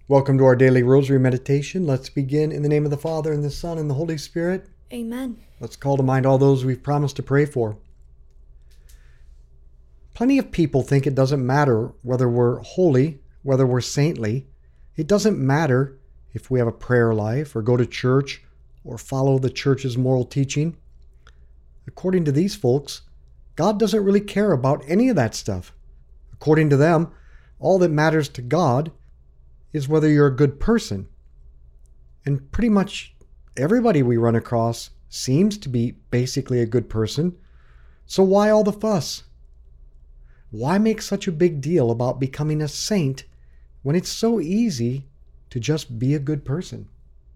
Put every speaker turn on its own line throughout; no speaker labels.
Welcome to our daily rosary meditation. Let's begin in the name of the Father, and the Son, and the Holy Spirit.
Amen.
Let's call to mind all those we've promised to pray for. Plenty of people think it doesn't matter whether we're holy, whether we're saintly. It doesn't matter if we have a prayer life, or go to church, or follow the church's moral teaching. According to these folks, God doesn't really care about any of that stuff. According to them, all that matters to God is whether you're a good person. And pretty much everybody we run across seems to be basically a good person. So why all the fuss? Why make such a big deal about becoming a saint when it's so easy to just be a good person?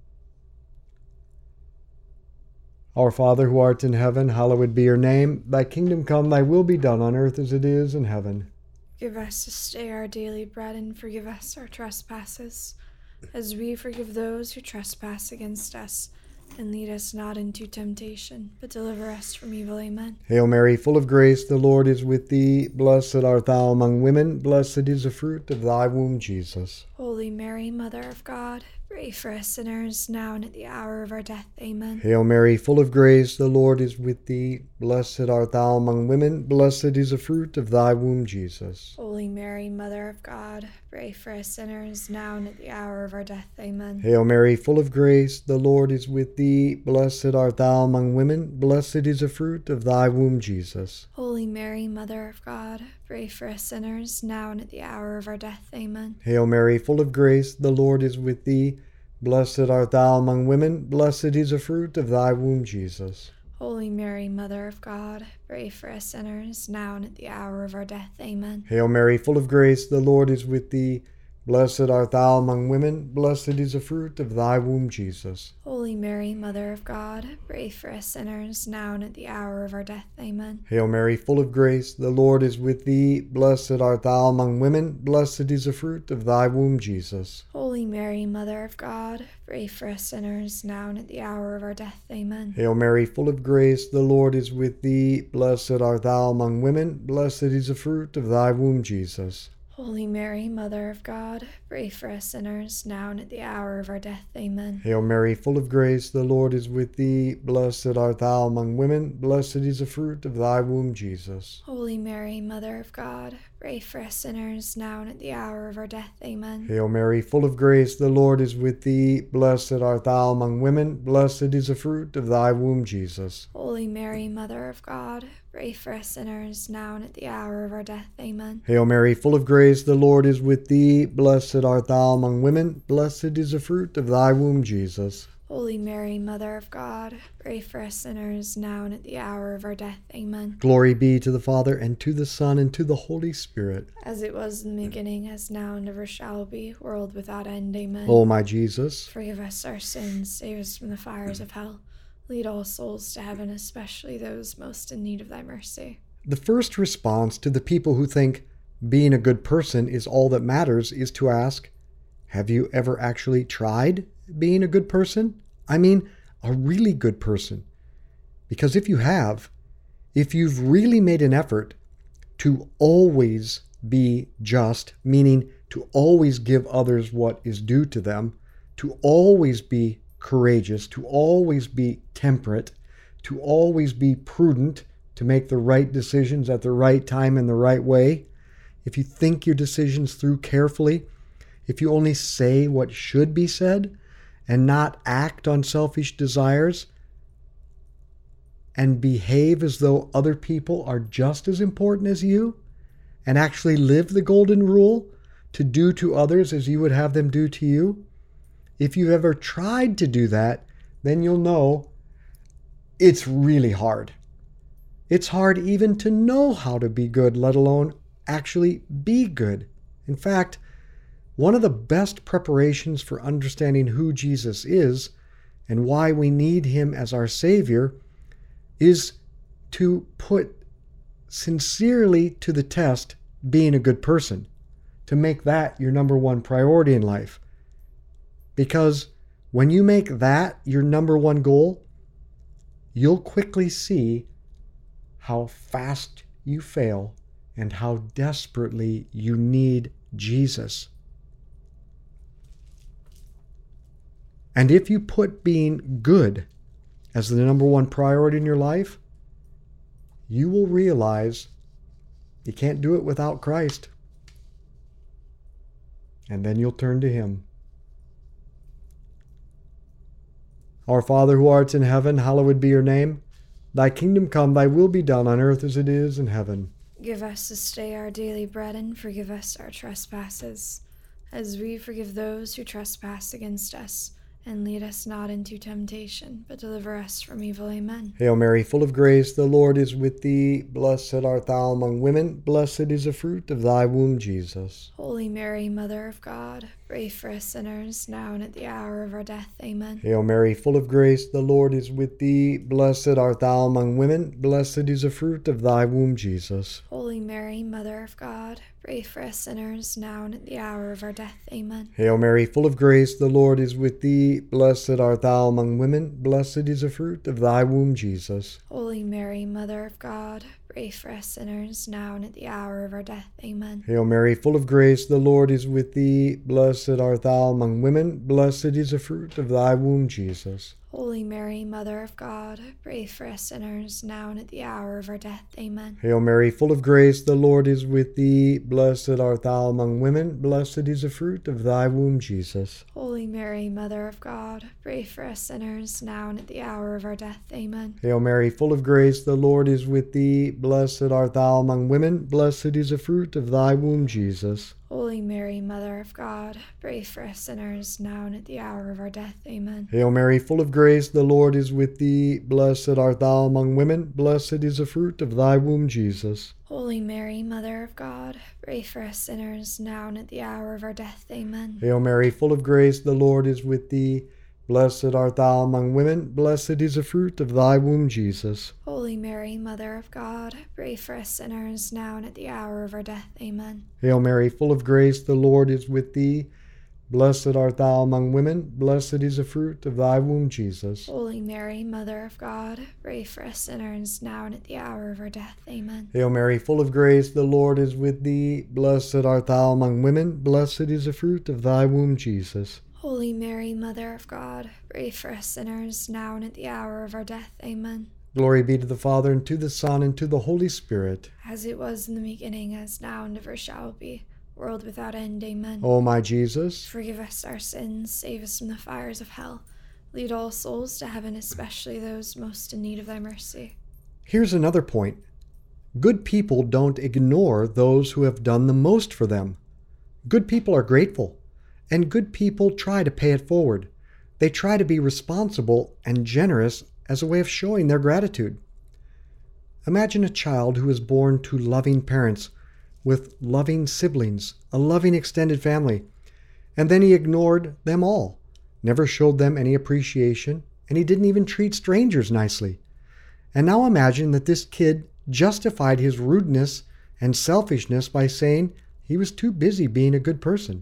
Our Father who art in heaven, hallowed be your name. Thy kingdom come, thy will be done on earth as it is in heaven.
Give us this day our daily bread, and forgive us our trespasses, as we forgive those who trespass against us. And lead us not into temptation, but deliver us from evil. Amen.
Hail Mary, full of grace, the Lord is with thee. Blessed art thou among women. Blessed is the fruit of thy womb, Jesus.
Holy Mary, Mother of God, pray for us sinners, now and at the hour of our death. Amen.
Hail Mary, full of grace, the Lord is with thee. Blessed art thou among women. Blessed is the fruit of thy womb, Jesus.
Holy Mary, Mother of God, pray for us sinners, now and at the hour of our death. Amen.
Hail Mary, full of grace, the Lord is with thee. Blessed art thou among women. Blessed is the fruit of thy womb, Jesus.
Holy Mary, Mother of God, pray for us sinners, now and at the hour of our death. Amen.
Hail Mary, full of grace, the Lord is with thee. Blessed art thou among women. Blessed is the fruit of thy womb, Jesus.
Holy Mary, Mother of God, pray for us sinners, now and at the hour of our death. Amen.
Hail Mary, full of grace, the Lord is with thee. Blessed art thou among women. Blessed is the fruit of thy womb, Jesus.
Holy Mary, Mother of God, pray for us sinners, now and at the hour of our death. Amen.
Hail Mary, full of grace, the Lord is with thee. Blessed art thou among women. Blessed is the fruit of thy womb, Jesus.
Holy Mary, Mother of God, pray for us sinners, now and at the hour of our death. Amen.
Hail Mary, full of grace, the Lord is with thee. Blessed art thou among women. Blessed is the fruit of thy womb, Jesus.
Holy Mary, Mother of God, pray for us sinners, now and at the hour of our death. Amen.
Hail Mary, full of grace, the Lord is with thee. Blessed art thou among women. Blessed is the fruit of thy womb, Jesus.
Holy Mary, Mother of God, pray for us sinners, now and at the hour of our death. Amen.
Hail Mary, full of grace, the Lord is with thee. Blessed art thou among women. Blessed is the fruit of thy womb, Jesus.
Holy Mary, Mother of God, pray for us sinners, now and at the hour of our death. Amen.
Hail Mary, full of grace, the Lord is with thee. Blessed art thou among women. Blessed is the fruit of thy womb, Jesus.
Holy Mary, Mother of God, pray for us sinners, now and at the hour of our death. Amen.
Glory be to the Father, and to the Son, and to the Holy Spirit.
As it was in the beginning, as now, and ever shall be, world without end. Amen.
O my Jesus,
forgive us our sins, save us from the fires of hell. Lead all souls to heaven, especially those most in need of thy mercy.
the first response to the people who think being a good person is all that matters is to ask, have you ever actually tried being a good person? I mean, a really good person. Because if you have, if you've really made an effort to always be just, meaning to always give others what is due to them, to always be courageous, to always be temperate, to always be prudent, to make the right decisions at the right time in the right way, if you think your decisions through carefully, if you only say what should be said and not act on selfish desires, and behave as though other people are just as important as you, and actually live the golden rule to do to others as you would have them do to you, if you've ever tried to do that, then you'll know it's really hard. It's hard even to know how to be good, let alone actually be good. In fact, one of the best preparations for understanding who Jesus is and why we need him as our Savior is to put sincerely to the test being a good person, to make that your number one priority in life. Because when you make that your number one goal, you'll quickly see how fast you fail and how desperately you need Jesus. And if you put being good as the number one priority in your life, you will realize you can't do it without Christ. And then you'll turn to Him. Our Father who art in heaven, hallowed be your name. Thy kingdom come, thy will be done on earth as it is in heaven.
Give us this day our daily bread, and forgive us our trespasses, as we forgive those who trespass against us. And lead us not into temptation, but deliver us from evil. Amen.
Hail Mary, full of grace, the Lord is with thee. Blessed art thou among women. Blessed is the fruit of thy womb, Jesus.
Holy Mary, Mother of God, pray for us sinners, now and at the hour of our death. Amen.
Hail Mary, full of grace, the Lord is with thee. Blessed art thou among women. Blessed is the fruit of thy womb, Jesus.
Holy Mary, Mother of God, pray for us sinners, now and at the hour of our death. Amen.
Hail Mary, full of grace, the Lord is with thee. Blessed art thou among women. Blessed is the fruit of thy womb, Jesus.
Holy Mary, Mother of God, pray for us sinners, now and at the hour of our death. Amen.
Hail Mary, full of grace, the Lord is with thee. Blessed art thou among women. Blessed is the fruit of thy womb, Jesus.
Holy Mary, Mother of God, pray for us sinners, now and at the hour of our death. Amen.
Hail Mary, full of grace, the Lord is with thee. Blessed art thou among women. Blessed is the fruit of thy womb, Jesus.
Holy Mary, Mother of God, pray for us sinners, now and at the hour of our death. Amen.
Hail Mary, full of grace, the Lord is with thee. Blessed art thou among women. Blessed is the fruit of thy womb, Jesus.
Holy Mary, Mother of God, pray for us sinners, now and at the hour of our death. Amen.
Hail Mary, full of grace, the Lord is with thee. Blessed art thou among women. Blessed is the fruit of thy womb, Jesus.
Holy Mary, Mother of God, pray for us sinners, now and at the hour of our death. Amen.
Hail Mary, full of grace, the Lord is with thee. Blessed art thou among women. Blessed is the fruit of thy womb, Jesus.
Holy Mary, Mother of God, pray for us sinners, now and at the hour of our death. Amen.
Hail Mary, full of grace, the Lord is with thee. Blessed art thou among women. Blessed is the fruit of thy womb, Jesus.
Holy Mary, Mother of God, pray for us sinners, now and at the hour of our death. Amen.
Hail Mary, full of grace, the Lord is with thee. Blessed art thou among women. Blessed is the fruit of thy womb, Jesus.
Holy Mary, Mother of God, pray for us sinners, now and at the hour of our death. Amen.
Glory be to the Father, and to the Son, and to the Holy Spirit.
As it was in the beginning, as now, and ever shall be, world without end. Amen.
O my Jesus,
forgive us our sins, save us from the fires of hell. Lead all souls to heaven, especially those most in need of thy mercy.
Here's another point. Good people don't ignore those who have done the most for them. Good people are grateful. And good people try to pay it forward. They try to be responsible and generous as a way of showing their gratitude. Imagine a child who is born to loving parents, with loving siblings, a loving extended family, and then he ignored them all, never showed them any appreciation, and he didn't even treat strangers nicely. And now imagine that this kid justified his rudeness and selfishness by saying he was too busy being a good person.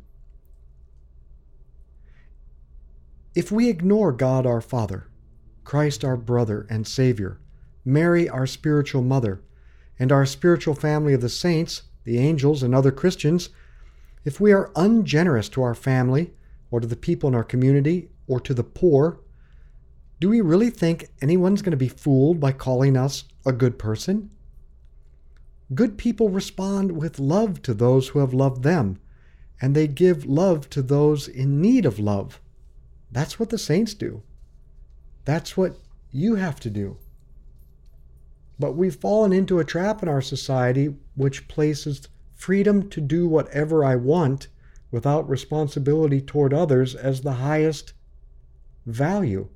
If we ignore God our Father, Christ our brother and Savior, Mary our spiritual mother, and our spiritual family of the saints, the angels, and other Christians, if we are ungenerous to our family, or to the people in our community, or to the poor, do we really think anyone's going to be fooled by calling us a good person? Good people respond with love to those who have loved them, and they give love to those in need of love. That's what the saints do. That's what you have to do. But we've fallen into a trap in our society which places freedom to do whatever I want without responsibility toward others as the highest value.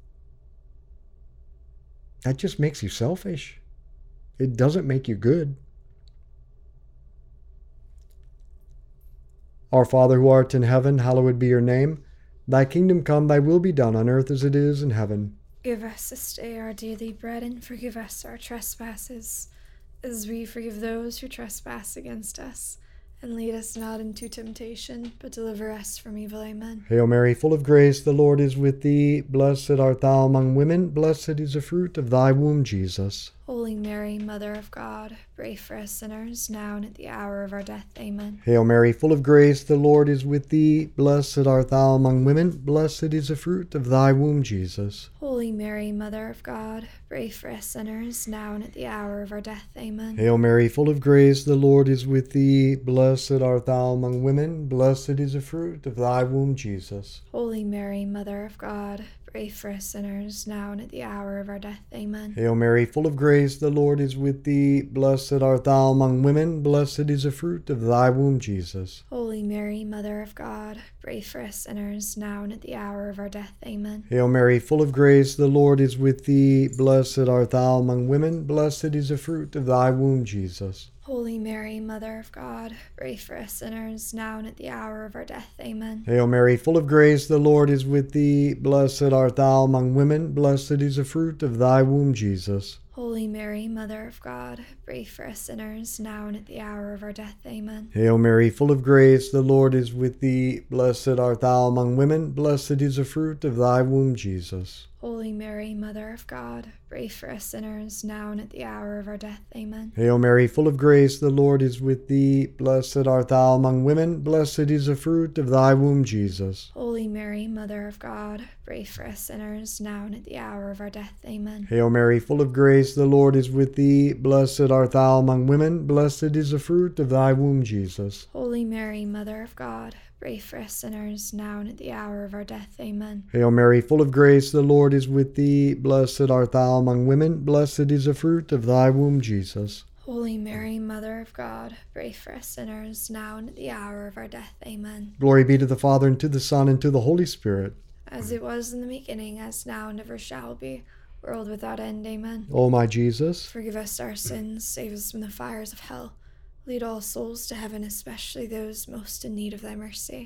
That just makes you selfish. It doesn't make you good. Our Father who art in heaven, hallowed be your name. Thy kingdom come, thy will be done on earth as it is in heaven.
Give us this day our daily bread, and forgive us our trespasses, as we forgive those who trespass against us. And lead us not into temptation, but deliver us from evil. Amen.
Hail Mary, full of grace, the Lord is with thee. Blessed art thou among women. Blessed is the fruit of thy womb, Jesus.
Holy Mary, Mother of God, pray for us sinners, now and at the hour of our death. Amen.
Hail Mary, full of grace, the Lord is with thee. Blessed art thou among women. Blessed is the fruit of thy womb, Jesus.
Holy Mary, Mother of God, pray for us sinners, now and at the hour of our death. Amen.
Hail Mary, full of grace, the Lord is with thee. Blessed art thou among women. Blessed is the fruit of thy womb, Jesus.
Holy Mary, Mother of God, pray for us sinners, now and at the hour of our death. Amen.
Hail Mary, full of grace, the Lord is with thee. Blessed art thou among women. Blessed is the fruit of thy womb, Jesus.
Holy Mary, Mother of God, pray for us sinners, now and at the hour of our death. Amen.
Hail Mary, full of grace, the Lord is with thee. Blessed art thou among women. Blessed is the fruit of thy womb, Jesus.
Holy Mary, Mother of God, pray for us sinners, now and at the hour of our death. Amen.
Hail Mary, full of grace, the Lord is with thee. Blessed art thou among women. Blessed is the fruit of thy womb, Jesus.
Holy Mary, Mother of God, pray for us sinners, now and at the hour of our death. Amen.
Hail Mary, full of grace, the Lord is with thee. Blessed art thou among women. Blessed is the fruit of thy womb, Jesus.
Holy Mary, Mother of God, pray for us sinners, now and at the hour of our death. Amen.
Hail Mary, full of grace, the Lord is with thee. Blessed art thou among women. Blessed is the fruit of thy womb, Jesus.
Holy Mary, Mother of God, pray for us sinners, now and at the hour of our death. Amen.
Hail Mary, full of grace, the Lord is with thee. Blessed art thou among women. Blessed is the fruit of thy womb, Jesus.
Holy Mary, Mother of God, pray for us sinners, now and at the hour of our death. Amen.
Hail Mary, full of grace, the Lord is with thee. Blessed art thou among women. Blessed is the fruit of thy womb, Jesus.
Holy Mary, Mother of God, pray for us sinners, now and at the hour of our death. Amen.
Glory be to the Father, and to the Son, and to the Holy Spirit.
As it was in the beginning, as now, and ever shall be, world without end. Amen.
O my Jesus,
Forgive us our sins, save us from the fires of hell. Lead all souls to heaven, especially those most in need of thy mercy.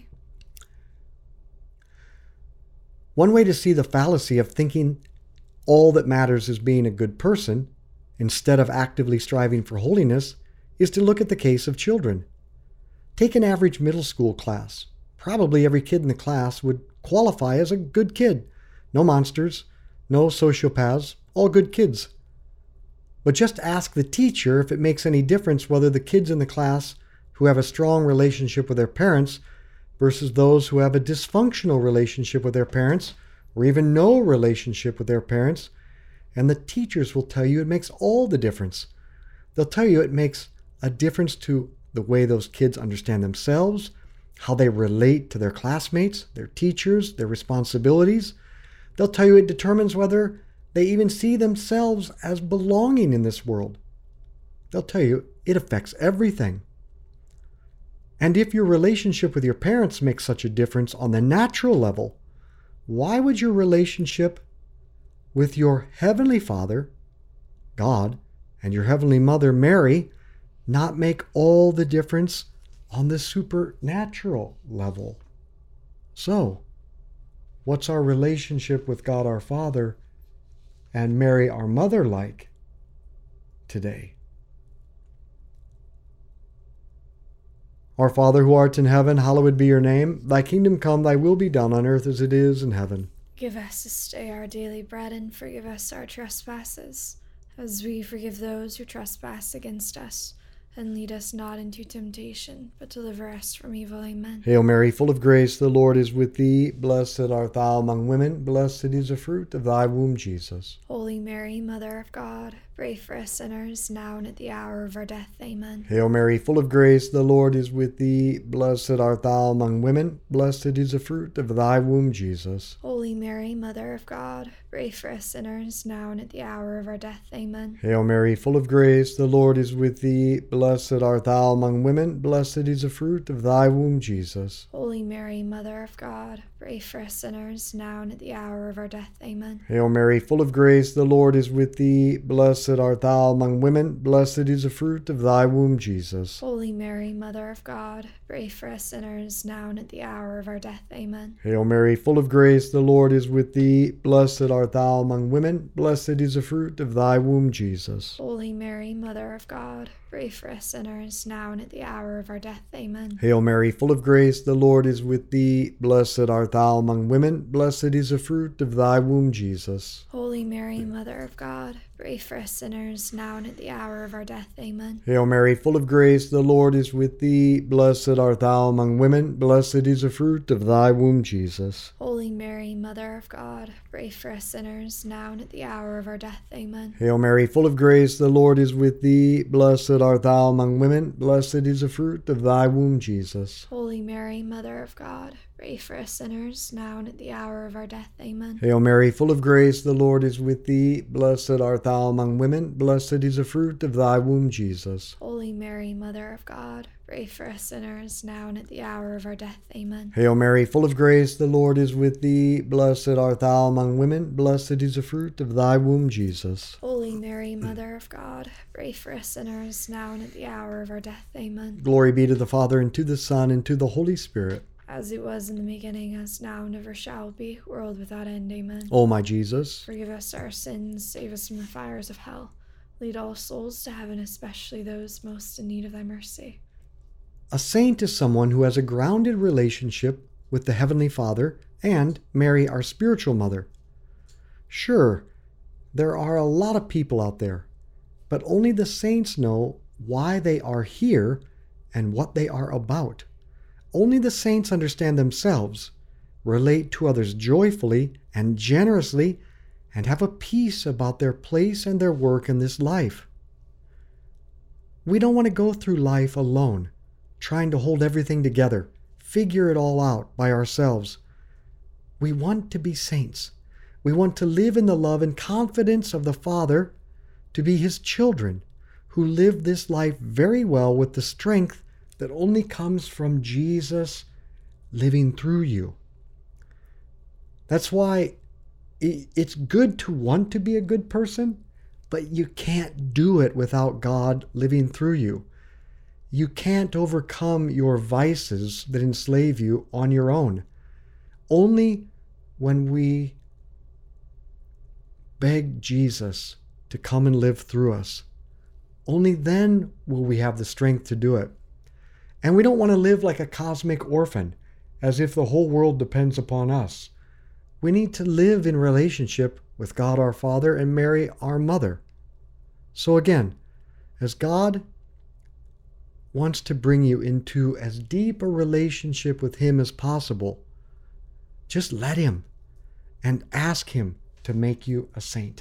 one way to see the fallacy of thinking all that matters is being a good person, instead of actively striving for holiness, is to look at the case of children. Take an average middle school class. Probably every kid in the class would qualify as a good kid. No monsters, no sociopaths, all good kids. But just ask the teacher if it makes any difference whether the kids in the class who have a strong relationship with their parents versus those who have a dysfunctional relationship with their parents, or even no relationship with their parents, and the teachers will tell you it makes all the difference. They'll tell you it makes a difference to the way those kids understand themselves, how they relate to their classmates, their teachers, their responsibilities. They'll tell you it determines whether they even see themselves as belonging in this world. They'll tell you it affects everything. And if your relationship with your parents makes such a difference on the natural level, why would your relationship with your Heavenly Father, God, and your Heavenly Mother, Mary, not make all the difference on the supernatural level? So, what's our relationship with God our Father and Mary our Mother like today? Our Father who art in heaven, hallowed be your name. Thy kingdom come, thy will be done on earth as it is in heaven.
Give us this day our daily bread, and forgive us our trespasses, as we forgive those who trespass against us. And lead us not into temptation, but deliver us from evil. Amen.
Hail Mary, full of grace, the Lord is with thee. Blessed art thou among women. Blessed is the fruit of thy womb, Jesus.
Holy Mary, Mother of God, pray for us sinners, now and at the hour of our death. Amen.
Hail Mary, full of grace, the Lord is with thee. Blessed art thou among women. Blessed is the fruit of thy womb, Jesus.
Holy Mary, Mother of God, pray for us sinners, now and at the hour of our death. Amen.
Hail Mary, full of grace, the Lord is with thee. Blessed art thou among women. Blessed is the fruit of thy womb, Jesus.
Holy Mary, Mother of God, pray for us sinners, now and at the hour of our death. Amen.
Hail Mary, full of grace, the Lord is with thee. Blessed art thou among women. Blessed is the fruit of thy womb, Jesus.
Holy Mary, Mother of God, pray for us sinners, now and at the hour of our death. Amen.
Hail Mary, full of grace, the Lord is with thee. Blessed art thou among women. Blessed is the fruit of thy womb, Jesus.
Holy Mary, Mother of God, pray for us sinners, now and at the hour of our death. Amen.
Hail Mary, full of grace, the Lord is with thee. Blessed art thou among women. Blessed is the fruit of thy womb, Jesus.
Holy Mary, Mother of God, pray for us sinners, now and at the hour of our death. Amen.
Hail Mary, full of grace, the Lord is with thee. Blessed art thou among women. Blessed is the fruit of thy womb, Jesus.
Holy Mary, Mother of God, pray for us sinners, now and at the hour of our death. Amen.
Hail Mary, full of grace, the Lord is with thee. Blessed art thou among women. Blessed is the fruit of thy womb, Jesus.
Holy Mary, Mother of God, pray for us sinners, now and at the hour of our death. Amen.
Hail Mary, full of grace, the Lord is with thee. Blessed art thou among women. Blessed is the fruit of thy womb, Jesus.
Holy Mary, Mother of God, pray for us sinners, now and at the hour of our death. Amen.
Hail Mary, full of grace, the Lord is with thee. Blessed art thou among women. Blessed is the fruit of thy womb, Jesus.
Holy Mary, Mother of God, pray for us sinners, now and at the hour of our death. Amen.
Glory be to the Father, and to the Son, and to the Holy Spirit.
As it was in the beginning, as now, and ever shall be, world without end. Amen.
O my Jesus,
Forgive us our sins, save us from the fires of hell. Lead all souls to heaven, especially those most in need of thy mercy.
a saint is someone who has a grounded relationship with the Heavenly Father and Mary, our spiritual mother. Sure, there are a lot of people out there, but only the saints know why they are here and what they are about. Only the saints understand themselves, relate to others joyfully and generously, and have a peace about their place and their work in this life. We don't want to go through life alone, trying to hold everything together, figure it all out by ourselves. We want to be saints. We want to live in the love and confidence of the Father, to be His children who live this life very well with the strength that only comes from Jesus living through you. That's why it's good to want to be a good person, but you can't do it without God living through you. You can't overcome your vices that enslave you on your own. Only when we beg Jesus to come and live through us, only then will we have the strength to do it. And we don't want to live like a cosmic orphan, as if the whole world depends upon us. We need to live in relationship with God our Father and Mary our Mother. So again, as God wants to bring you into as deep a relationship with Him as possible, just let Him and ask Him to make you a saint.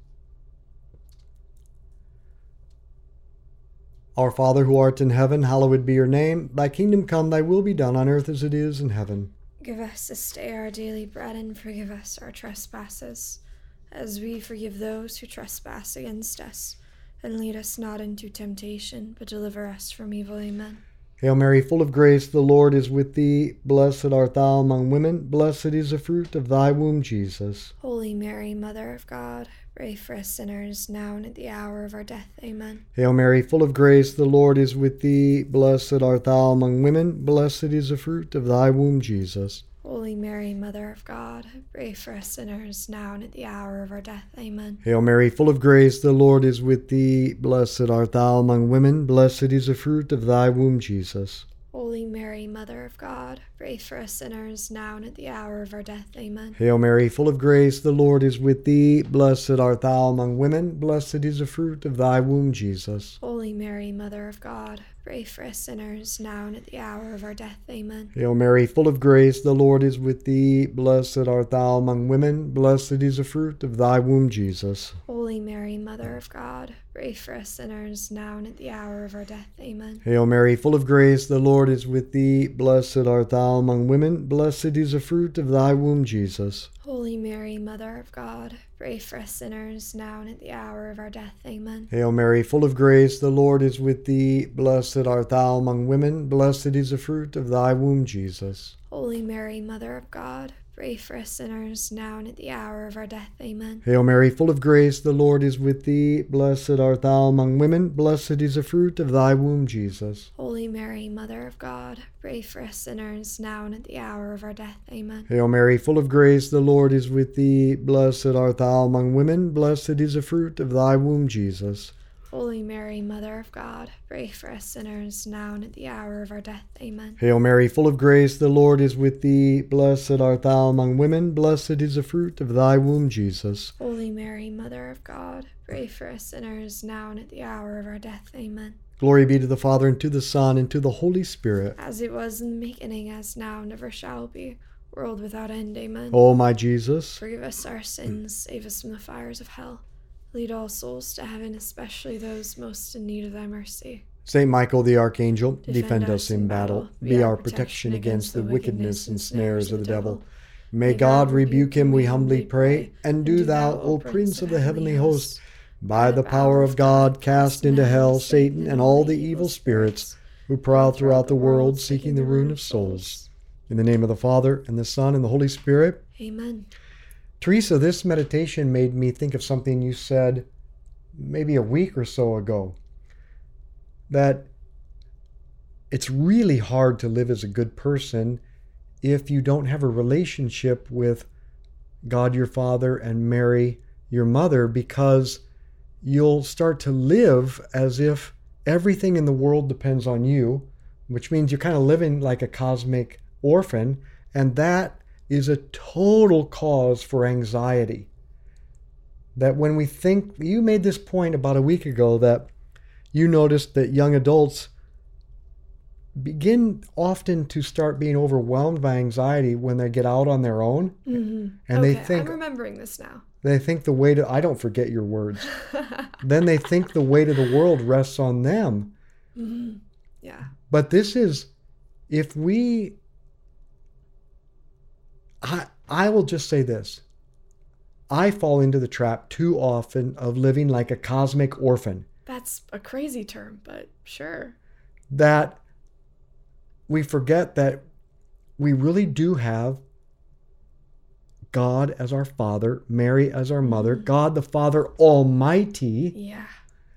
Our Father who art in heaven, hallowed be your name. Thy kingdom come, thy will be done on earth as it is in heaven.
Give us this day our daily bread, and forgive us our trespasses, as we forgive those who trespass against us. And lead us not into temptation, but deliver us from evil. Amen.
Hail Mary, full of grace, the Lord is with thee. Blessed art thou among women. Blessed is the fruit of thy womb, Jesus.
Holy Mary, Mother of God, pray for us sinners, now and at the hour of our death. Amen.
Hail Mary, full of grace, the Lord is with thee. Blessed art thou among women. Blessed is the fruit of thy womb, Jesus.
Holy Mary, Mother of God, pray for us sinners, now and at the hour of our death. Amen.
Hail Mary, full of grace, the Lord is with thee. Blessed art thou among women. Blessed is the fruit of thy womb, Jesus.
Holy Mary, Mother of God, pray for us sinners, now and at the hour of our death. Amen.
Hail Mary, full of grace, the Lord is with thee. Blessed art thou among women. Blessed is the fruit of thy womb, Jesus.
Holy Mary, Mother of God, pray for us sinners, now and at the hour of our death. Amen.
Hail Mary, full of grace, the Lord is with thee. Blessed art thou among women. Blessed is the fruit of thy womb, Jesus.
Holy Mary, Mother of God, pray for us sinners, now and at the hour of our death. Amen.
Hail Mary, full of grace, the Lord is with thee. Blessed art thou among women. Blessed is the fruit of thy womb, Jesus.
Holy Mary, Mother of God, pray for us sinners, now and at the hour of our death. Amen.
Hail Mary, full of grace, the Lord is with thee. Blessed art thou among women. Blessed is the fruit of thy womb, Jesus.
Holy Mary, Mother of God, pray for us sinners, now and at the hour of our death. Amen.
Hail Mary, full of grace, the Lord is with thee. Blessed art thou among women. Blessed is the fruit of thy womb, Jesus.
Holy Mary, Mother of God, pray for us sinners, now and at the hour of our death. Amen.
Hail Mary, full of grace, the Lord is with thee. Blessed art thou among women. Blessed is the fruit of thy womb, Jesus.
Holy Mary, Mother of God, pray for us sinners, now and at the hour of our death. Amen.
Hail Mary, full of grace, the Lord is with thee. Blessed art thou among women. Blessed is the fruit of thy womb, Jesus.
Holy Mary, Mother of God, pray for us sinners, now and at the hour of our death. Amen.
Glory be to the Father, and to the Son, and to the Holy Spirit.
As it was in the beginning, as now, and ever shall be, world without end. Amen.
O my Jesus,
forgive us our sins, save us from the fires of hell. Lead all souls to heaven, especially those most in need of thy mercy.
Saint Michael the Archangel, defend us in battle. Be our protection against the wickedness and snares of the devil. May God rebuke him, we humbly pray. And do thou, O Prince of the heavenly host, by the power of God, cast into hell Satan and all the evil spirits who prowl throughout the world, seeking the ruin of souls. In the name of the Father, and the Son, and the Holy Spirit.
Amen.
Teresa, this meditation made me think of something you said maybe a week or so ago, that it's really hard to live as a good person if you don't have a relationship with God your Father and Mary your mother, because you'll start to live as if everything in the world depends on you, which means you're kind of living like a cosmic orphan, and that is a total cause for anxiety. That when we think, you made this point about a week ago, that you noticed that young adults begin often to start being overwhelmed by anxiety when they get out on their own.
Mm-hmm.
And
okay,
they think,
I'm remembering this now.
They think the weight of, I don't forget your words. Then they think the weight of the world rests on them.
Mm-hmm. Yeah.
But this is, if we, I will just say this. I fall into the trap too often of living like a cosmic orphan.
That's a crazy term, but sure.
That we forget that we really do have God as our Father, Mary as our mother, God the Father Almighty.
Yeah.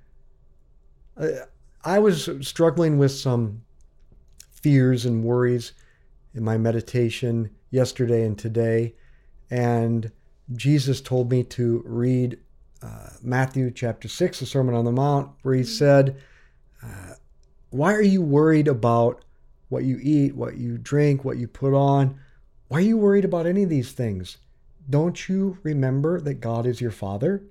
I was struggling with some fears and worries in my meditation yesterday and today, and Jesus told me to read Matthew chapter 6, the Sermon on the Mount, where he said, why are you worried about what you eat, what you drink, what you put on? Why are you worried about any of these things? Don't you remember that God is your Father?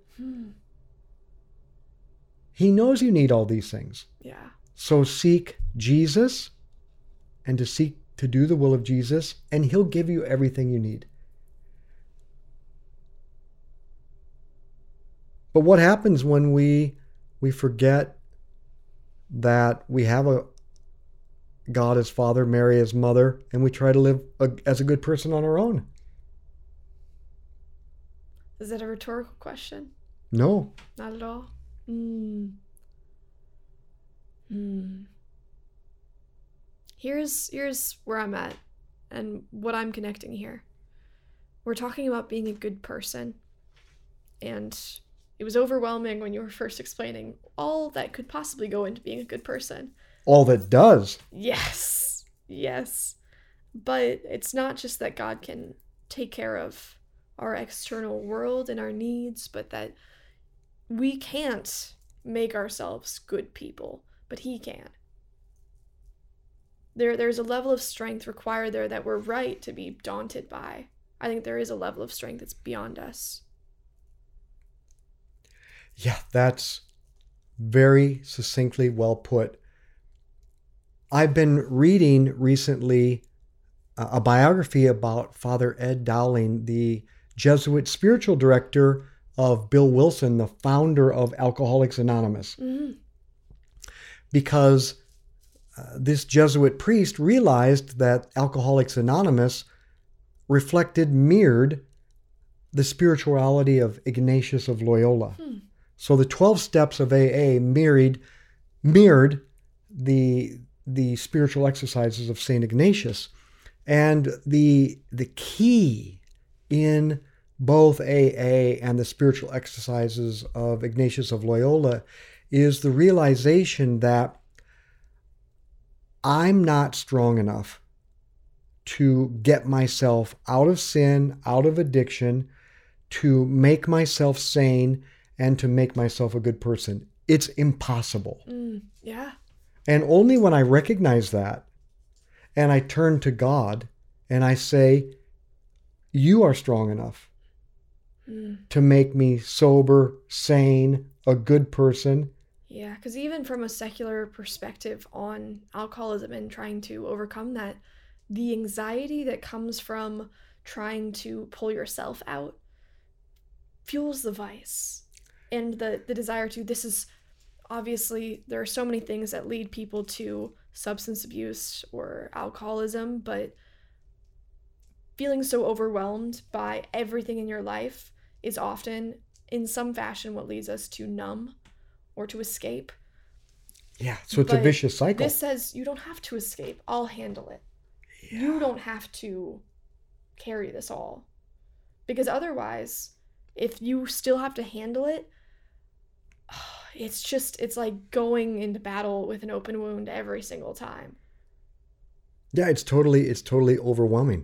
He knows you need all these things.
Yeah.
So seek Jesus, and to do the will of Jesus, and he'll give you everything you need. But what happens when we forget that we have a God as Father, Mary as Mother, and we try to live as a good person on our own?
Is that a rhetorical question?
No.
Not at all? Here's where I'm at and what I'm connecting here. We're talking about being a good person, and it was overwhelming when you were first explaining all that could possibly go into being a good person.
All that does.
Yes. But it's not just that God can take care of our external world and our needs, but that we can't make ourselves good people, but he can. There's a level of strength required there that we're right to be daunted by. I think there is a level of strength that's beyond us.
Yeah, that's very succinctly well put. I've been reading recently a biography about Father Ed Dowling, the Jesuit spiritual director of Bill Wilson, the founder of Alcoholics Anonymous. Mm-hmm. Because this Jesuit priest realized that Alcoholics Anonymous mirrored the spirituality of Ignatius of Loyola. So the 12 steps of AA mirrored the spiritual exercises of St. Ignatius. And the key in both AA and the spiritual exercises of Ignatius of Loyola is the realization that I'm not strong enough to get myself out of sin, out of addiction, to make myself sane, and to make myself a good person. It's impossible.
Yeah.
And only when I recognize that and I turn to God and I say, you are strong enough to make me sober, sane, a good person.
Yeah, because even from a secular perspective on alcoholism and trying to overcome that, the anxiety that comes from trying to pull yourself out fuels the vice. And the desire to, this is obviously, there are so many things that lead people to substance abuse or alcoholism, but feeling so overwhelmed by everything in your life is often, in some fashion, what leads us to numb or to escape.
Yeah, so it's a vicious cycle.
This says you don't have to escape. I'll handle it. Yeah. You don't have to carry this all. Because otherwise, if you still have to handle it, it's like going into battle with an open wound every single time.
Yeah, it's totally overwhelming.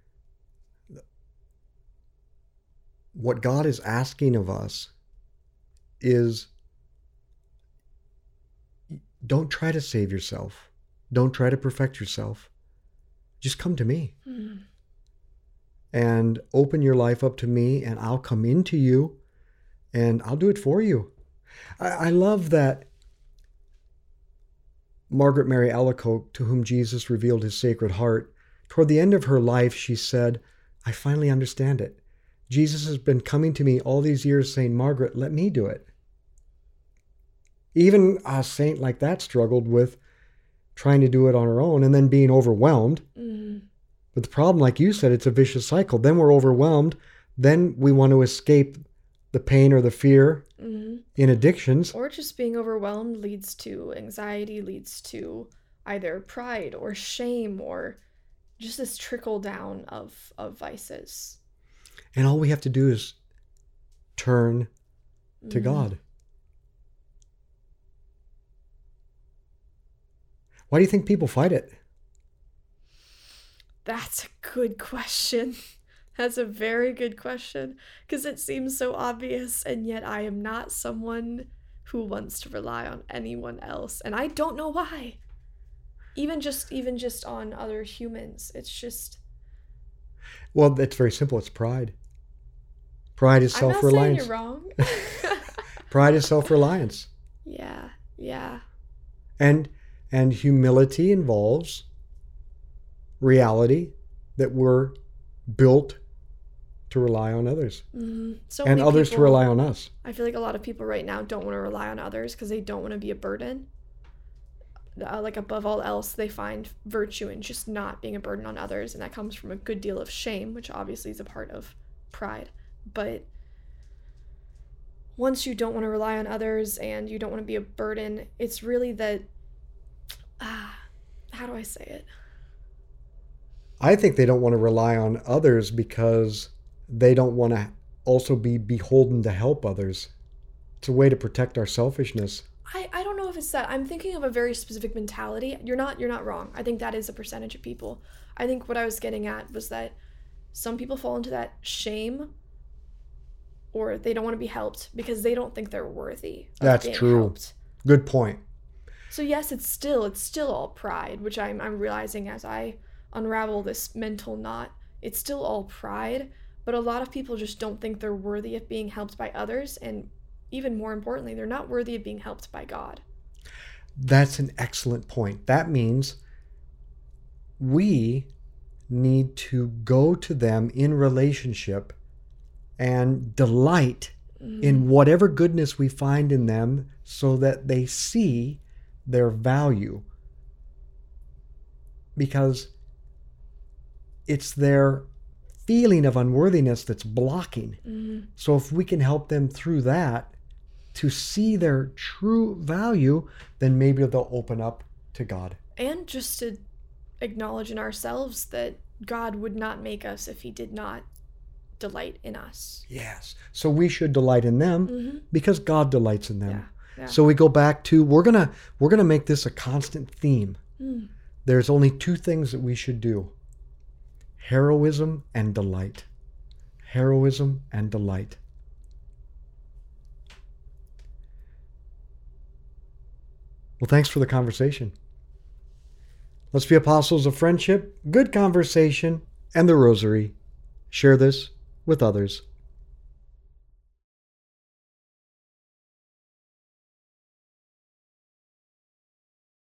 What God is asking of us is, don't try to save yourself. Don't try to perfect yourself. Just come to me. And open your life up to me, and I'll come into you and I'll do it for you. I love that Margaret Mary Alacoque, to whom Jesus revealed his Sacred Heart, toward the end of her life, she said, I finally understand it. Jesus has been coming to me all these years saying, Margaret, let me do it. Even a saint like that struggled with trying to do it on her own and then being overwhelmed. But the problem, like you said, it's a vicious cycle. Then we're overwhelmed. Then we want to escape the pain or the fear in addictions.
Or just being overwhelmed leads to anxiety, leads to either pride or shame or just this trickle down of vices.
And all we have to do is turn to God. Why do you think people fight it?
That's a good question. That's a very good question, because it seems so obvious, and yet I am not someone who wants to rely on anyone else, and I don't know why. Even just on other humans, it's just...
Well, it's very simple. It's pride. Pride is self-reliance.
I'm not saying you're wrong.
Pride is self-reliance.
Yeah. And
humility involves reality that we're built to rely on others.
So
and others
people,
to rely on us.
I feel like a lot of people right now don't want to rely on others because they don't want to be a burden. Like above all else, they find virtue in just not being a burden on others, and that comes from a good deal of shame, which obviously is a part of pride. But once you don't want to rely on others and you don't want to be a burden, it's really that, how do I say it?
I think they don't want to rely on others because they don't want to also be beholden to help others. It's a way to protect our selfishness.
I don't know if it's that. I'm thinking of a very specific mentality. You're not wrong. I think that is a percentage of people. I think what I was getting at was that some people fall into that shame, or they don't want to be helped because they don't think they're worthy of being helped.
Good point.
So yes, it's still all pride, which I'm realizing as I unravel this mental knot. It's still all pride, but a lot of people just don't think they're worthy of being helped by others, and even more importantly, they're not worthy of being helped by God.
That's an excellent point. That means we need to go to them in relationship and delight in whatever goodness we find in them so that they see their value. Because it's their feeling of unworthiness that's blocking. So if we can help them through that to see their true value, then maybe they'll open up to God.
And just to acknowledge in ourselves that God would not make us if he did not delight in us.
Yes. So we should delight in them because God delights in them.
Yeah.
So we go back to, we're gonna make this a constant theme. There's only two things that we should do. Heroism and delight. Heroism and delight. Well, thanks for the conversation. Let's be apostles of friendship, good conversation, and the rosary. Share this with others.